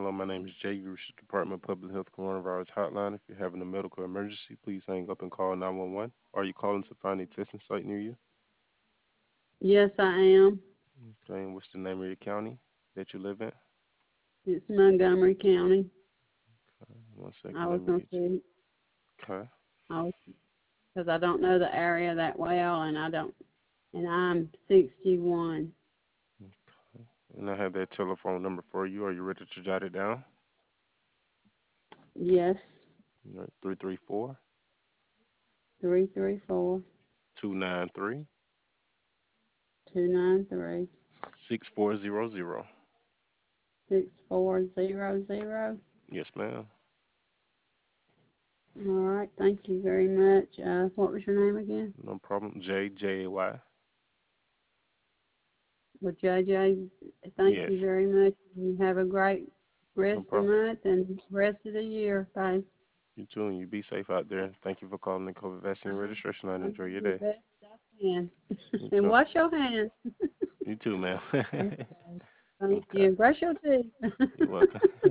Hello, my name is Jay. You reached the Department of Public Health Coronavirus Hotline. If you're having a medical emergency, please hang up and call 911. Are you calling to find a testing site near you? Yes, I am. Okay, and what's the name of your county that you live in? It's Montgomery County. One second, I let was me gonna get see. you. Okay. I was because I don't know the area that well, and I'm 61. Okay. And I have that telephone number for you. Are you ready to jot it down? Yes, All right, 334 334 293 293 6400. 6400. Yes, ma'am. All right, thank you very much. What was your name again? No problem. JJY. Well, JJ, thank Yes, you very much. You have a great no rest of the problem. month and rest of the year. Bye. You too, and you be safe out there. Thank you for calling the COVID vaccine registration line. I'm Enjoy your doing the day. best I can. You And too. wash your hands. You too, ma'am. Okay. Thank Okay. you. Brush your teeth. You're welcome.